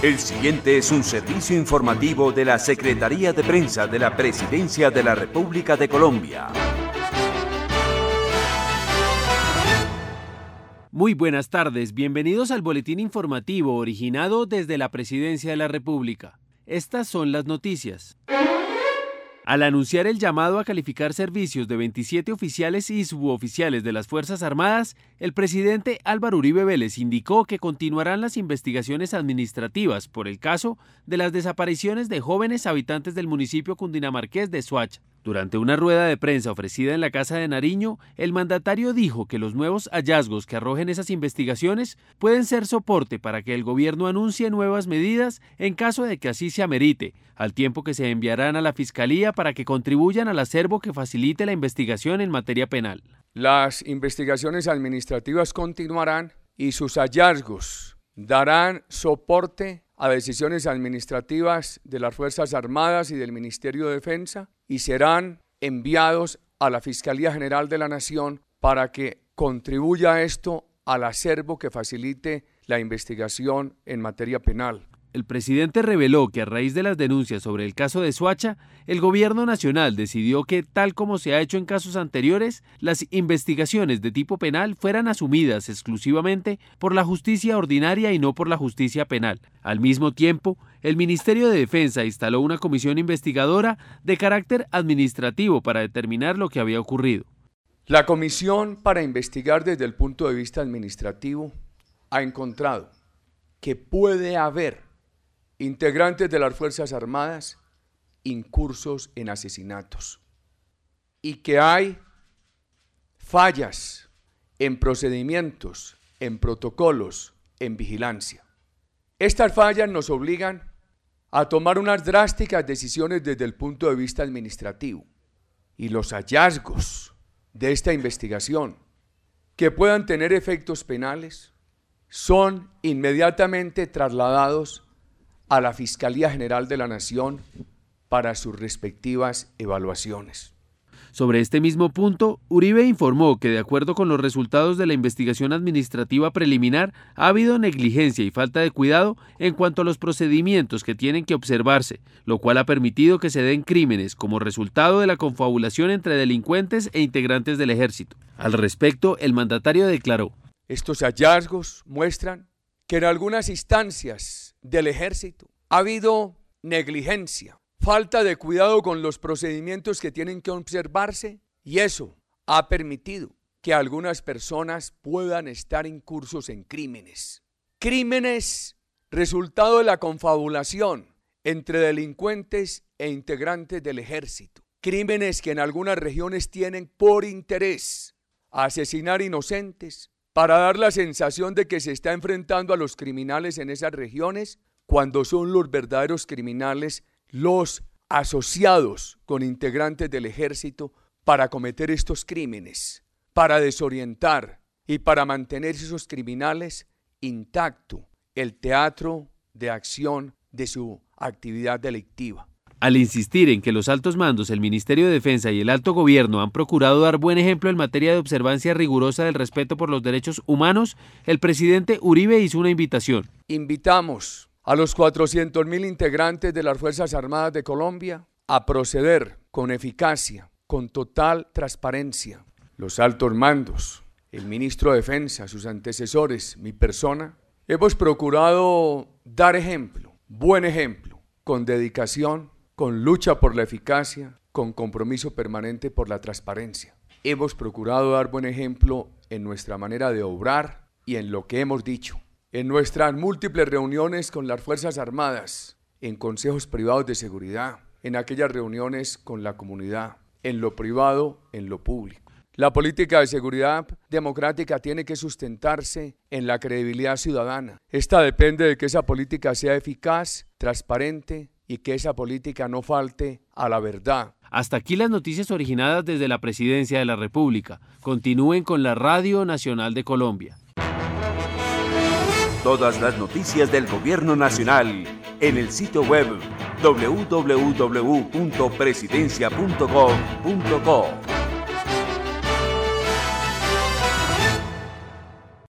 El siguiente es un servicio informativo de la Secretaría de Prensa de la Presidencia de la República de Colombia. Muy buenas tardes, bienvenidos al boletín informativo originado desde la Presidencia de la República. Estas son las noticias. Al anunciar el llamado a calificar servicios de 27 oficiales y suboficiales de las Fuerzas Armadas, el presidente Álvaro Uribe Vélez indicó que continuarán las investigaciones administrativas por el caso de las desapariciones de jóvenes habitantes del municipio cundinamarqués de Soacha. Durante una rueda de prensa ofrecida en la Casa de Nariño, el mandatario dijo que los nuevos hallazgos que arrojen esas investigaciones pueden ser soporte para que el gobierno anuncie nuevas medidas en caso de que así se amerite, al tiempo que se enviarán a la Fiscalía para que contribuyan al acervo que facilite la investigación en materia penal. Las investigaciones administrativas continuarán y sus hallazgos darán soporte a decisiones administrativas de las Fuerzas Armadas y del Ministerio de Defensa y serán enviados a la Fiscalía General de la Nación para que contribuya esto al acervo que facilite la investigación en materia penal. El presidente reveló que a raíz de las denuncias sobre el caso de Soacha, el gobierno nacional decidió que, tal como se ha hecho en casos anteriores, las investigaciones de tipo penal fueran asumidas exclusivamente por la justicia ordinaria y no por la justicia penal. Al mismo tiempo, el Ministerio de Defensa instaló una comisión investigadora de carácter administrativo para determinar lo que había ocurrido. La comisión para investigar desde el punto de vista administrativo ha encontrado que puede haber integrantes de las Fuerzas Armadas incursos en asesinatos y que hay fallas en procedimientos, en protocolos, en vigilancia. Estas fallas nos obligan a tomar unas drásticas decisiones desde el punto de vista administrativo y los hallazgos de esta investigación que puedan tener efectos penales son inmediatamente trasladados a la Fiscalía General de la Nación para sus respectivas evaluaciones. Sobre este mismo punto, Uribe informó que de acuerdo con los resultados de la investigación administrativa preliminar, ha habido negligencia y falta de cuidado en cuanto a los procedimientos que tienen que observarse, lo cual ha permitido que se den crímenes como resultado de la confabulación entre delincuentes e integrantes del ejército. Al respecto, el mandatario declaró: estos hallazgos muestran que en algunas instancias del ejército ha habido negligencia, falta de cuidado con los procedimientos que tienen que observarse y eso ha permitido que algunas personas puedan estar incursos en crímenes. Crímenes resultado de la confabulación entre delincuentes e integrantes del ejército. Crímenes que en algunas regiones tienen por interés asesinar inocentes, para dar la sensación de que se está enfrentando a los criminales en esas regiones, cuando son los verdaderos criminales los asociados con integrantes del ejército para cometer estos crímenes, para desorientar y para mantener esos criminales intacto el teatro de acción de su actividad delictiva. Al insistir en que los altos mandos, el Ministerio de Defensa y el alto gobierno han procurado dar buen ejemplo en materia de observancia rigurosa del respeto por los derechos humanos, el presidente Uribe hizo una invitación. Invitamos a los 400.000 integrantes de las Fuerzas Armadas de Colombia a proceder con eficacia, con total transparencia. Los altos mandos, el ministro de Defensa, sus antecesores, mi persona, hemos procurado dar ejemplo, buen ejemplo, con dedicación, con lucha por la eficacia, con compromiso permanente por la transparencia. Hemos procurado dar buen ejemplo en nuestra manera de obrar y en lo que hemos dicho. En nuestras múltiples reuniones con las Fuerzas Armadas, en consejos privados de seguridad, en aquellas reuniones con la comunidad, en lo privado, en lo público. La política de seguridad democrática tiene que sustentarse en la credibilidad ciudadana. Esta depende de que esa política sea eficaz, transparente y que esa política no falte a la verdad. Hasta aquí las noticias originadas desde la Presidencia de la República. Continúen con la Radio Nacional de Colombia. Todas las noticias del Gobierno Nacional en el sitio web www.presidencia.gov.co.